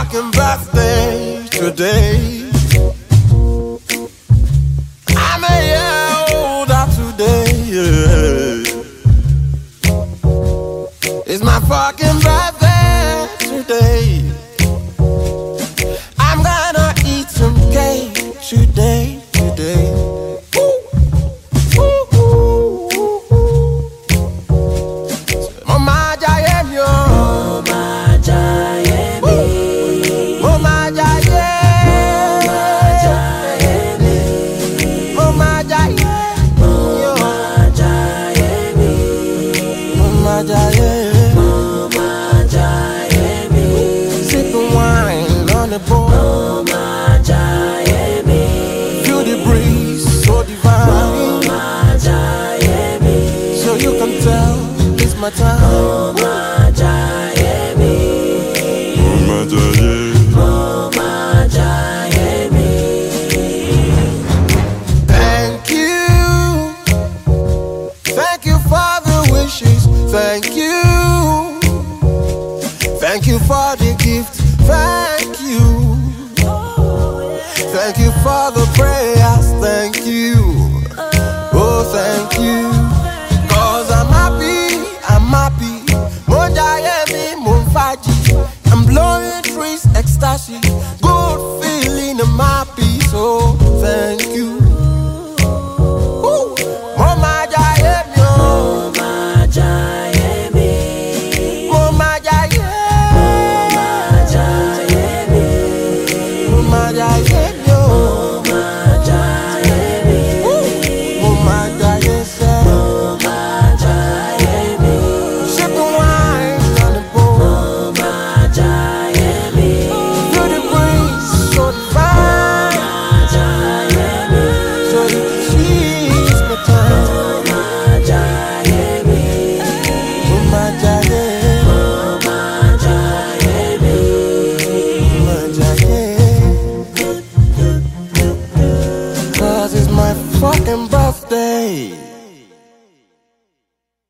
fucking birthday today. I'm a year older today. It's my fucking birthday today. I'm gonna eat some cake today. Mama Jayemi, Mama Jayemi, Mama Jayemi, Mama Jayemi, Mama Jayemi, Mama Jayemi, sipping wine on the board. Mama Jayemi, feel the breeze so divine. Mama Jayemi, so you can tell it's my time. Mama Jayemi, Mama Jayemi, Mama Jayemi. Thank you for the wishes. Thank you for the gift. Thank you for the prayers. Thank you, oh thank you. 'Cause I'm happy. Mo Jayemi, mo faji. I'm blowing trees, ecstasy.